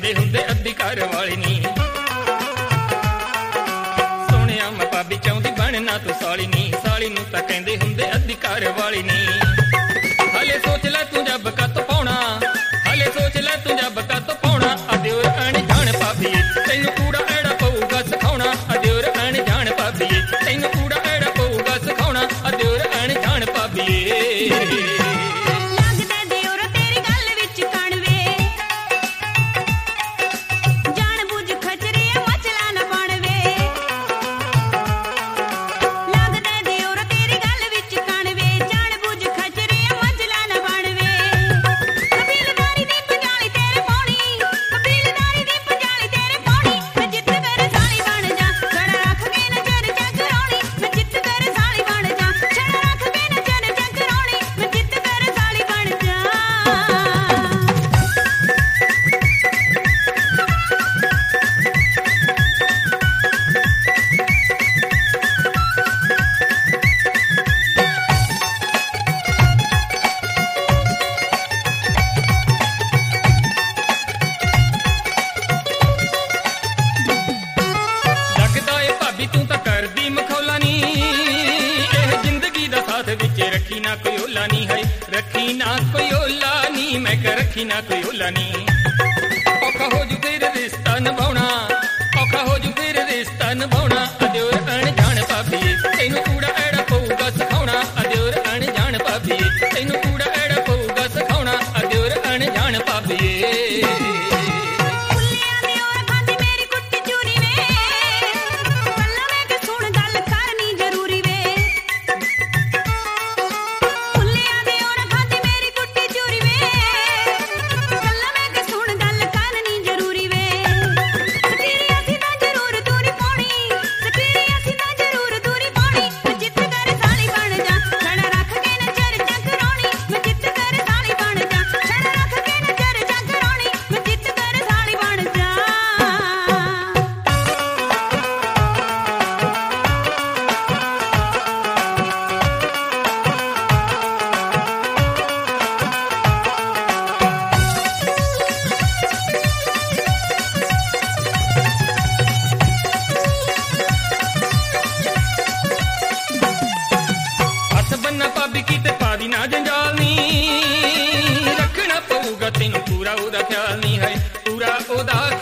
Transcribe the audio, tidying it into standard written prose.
ਕਹਿੰਦੇ ਹੁੰਦੇ ਅੱਧੀ ਘਰ ਵਾਲੀ ਨੀ। ਸੋਹਣਿਆ ਮੈਂ ਭਾਬੀ ਚਾਹੁੰਦੀ ਬਣਨਾ ਤੂੰ ਸਾਲੀ ਨੀ, ਸਾਲੀ ਨੂੰ ਤਾਂ ਕਹਿੰਦੇ ਹੁੰਦੇ ਅੱਧੀ ਘਰ ਵਾਲੀ ਨੀ। ਹਲੇ ਸੋਚ ਲੈ ਤੂੰ ਜੱਬ ਕੱਤ ਪਾਉਣਾ, ਹਲੇ ਸੋਚ ਲੈ ਤੂੰ ਜੱਬ ਕੱਤ ਪਾਉਣਾ। ਅਦਿਉਰ ਅਣਜਾਣ ਭਾਬੀਏ ਤੈਨੂੰ ਕੂੜਾ ਐੜਾ ਪਊਗਾ ਸਿਖਾਉਣਾ। ਅਦਿਉਰ ਅਣਜਾਣ ਭਾਬੀਏ ਤੈਨੂੰ ਕੂੜਾ ਐੜਾ ਪਊਗਾ ਸਿਖਾਉਣਾ। ਅਦਿਉਰ ਅਣਜਾਣ ਭਾਬੀਏ। रखी ना कोई ओला नी है, रखी ना कोई ओला नी, मैं कह रखी ना कोई ओला नी। औखा हो जू फिर रिश्ता निभाउणा, औखा हो जू फिर रिश्ता निभाउणा। अदਿਉਰ अणजाण भाभी तैनू कूड़ा ऐड़ा पऊगा सिखाउणा। अदਿਉਰ अणजाण भाभी तैनू कूड़ा ऐड़ा पऊगा सिखाउणा। अदਿਉਰ अणजाण भाभी। भाभी किते पादी ना जंजाल नी, रखना पऊगा तैनू पूरा ओदा ख्याल नी है, पूरा ओदा